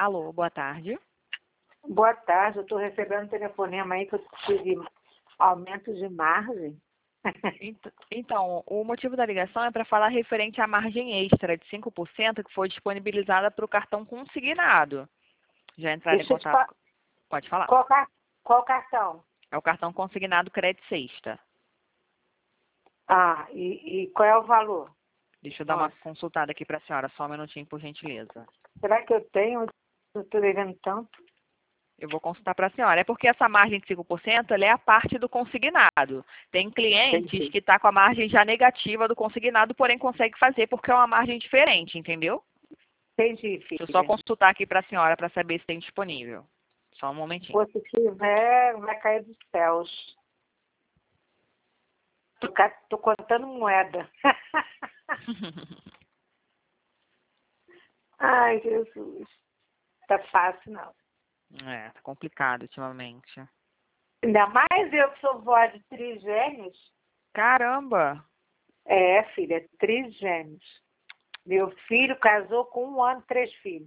Alô, boa tarde. Boa tarde, eu estou recebendo um telefonema aí que eu tive aumento de margem. Então, o motivo da ligação é para falar referente à margem extra de 5% que foi disponibilizada para o cartão consignado. Já entraram em Deixa eu te contato? Pode falar. Qual cartão? É o cartão consignado Crédito Sexta. Ah, e qual é o valor? Deixa eu dar uma consultada aqui para a senhora, só um minutinho, por gentileza. Será que eu tenho? Eu estou devendo tanto. Eu vou consultar para a senhora. É porque essa margem de 5% ela é a parte do consignado. Tem clientes Entendi. que estão com a margem já negativa do consignado, porém consegue fazer porque é uma margem diferente, entendeu? Entendi, Deixa eu filha. só consultar aqui para a senhora para saber se tem disponível. Só um momentinho. Pô, se tiver, vai cair dos céus. Tô contando moeda. Ai, Jesus. Tá fácil, não. Tá complicado ultimamente. Ainda mais eu que sou vó de trigêmeos. Caramba! É, filha, trigêmeos. Meu filho casou com 1 ano, 3 filhos.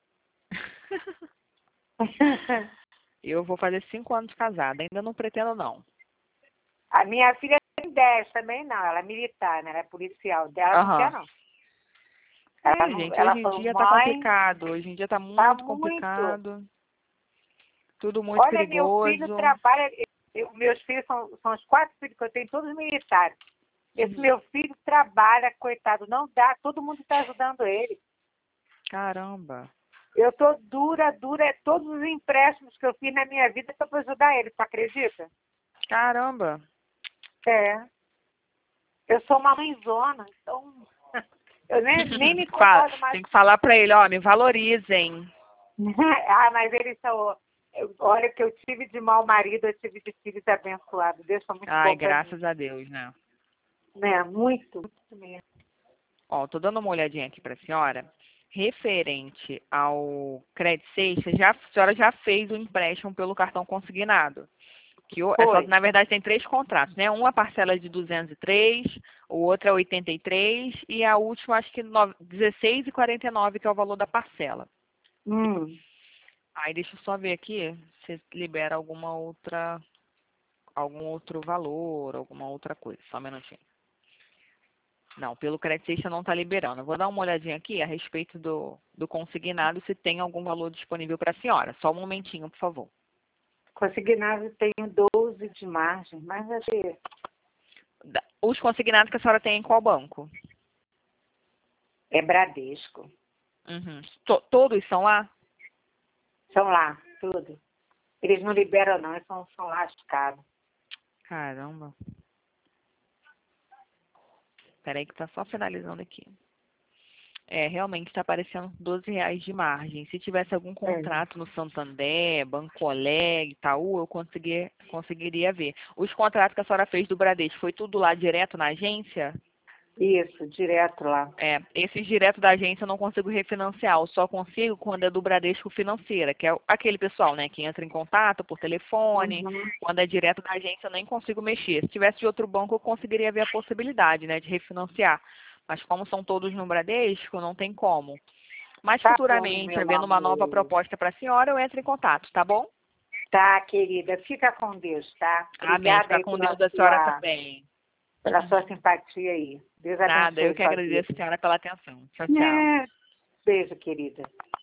Eu vou fazer 5 anos de casada. Ainda não pretendo, não. A minha filha tem 10 também, não. Ela é militar, né? Ela é policial. Dela não quer, não. Ela, não, Gente, ela hoje em falou, dia tá mãe, complicado. Hoje em dia tá tá muito muito. complicado. Tudo muito Olha, meu filho perigoso. trabalha. Meus filhos são os 4 filhos que eu tenho, todos militares. Esse meu filho trabalha, coitado, não dá. Todo mundo está ajudando ele. Caramba! Eu tô dura. Todos os empréstimos que eu fiz na minha vida para ajudar ele. Tu acredita? Caramba! É. Eu sou uma mãezona, então eu nem me Fala, incomodo mais. tem que falar pra ele, ó, me valorizem. Ah, mas eles são. Olha, que eu tive de mau marido, eu tive de filhos abençoados. Deus foi muito Ai, bom para mim. graças a Deus, né? Né? Muito mesmo. Ó, tô dando uma olhadinha aqui pra senhora. Referente ao Crédito Sexta, a senhora já fez o empréstimo pelo cartão consignado. Foi. Na verdade, tem 3 contratos, né? Uma parcela de 203, o outro é 83 e a última, acho que 16,49, que é o valor da parcela. Aí deixa eu só ver aqui se libera algum outro valor, alguma outra coisa. Só um minutinho. Não, pelo Crédito Sexta não está liberando. Eu vou dar uma olhadinha aqui a respeito do consignado, se tem algum valor disponível para a senhora. Só um momentinho, por favor. Consignado tenho 12 de margem, mas assim, Os consignados que a senhora tem em qual banco? é Bradesco. Uhum. Todos são lá? São lá, tudo. Eles não liberam não, eles são lascados. Caramba. Peraí que tá só finalizando aqui. Realmente está aparecendo R$ 12 de margem. Se tivesse algum contrato no Santander, Bancoleg, Itaú, eu conseguiria ver. Os contratos que a senhora fez do Bradesco, foi tudo lá direto na agência? Isso, direto lá. Esses direto da agência eu não consigo refinanciar. Eu só consigo quando é do Bradesco Financeira, que é aquele pessoal, né, que entra em contato por telefone. Quando é direto da agência eu nem consigo mexer. Se tivesse de outro banco eu conseguiria ver a possibilidade, né, de refinanciar. Mas como são todos no Bradesco, não tem como. Mas Tá bom, futuramente, meu havendo uma nova amor. proposta para a senhora, eu entro em contato, tá bom? Tá, querida. Fica com Deus, tá? Amém. Obrigada Fica aí com Deus da senhora também. pela sua simpatia aí. Deus Nada, eu abençoe que sua agradeço a vida. senhora pela atenção. Tchau, tchau. Beijo, querida.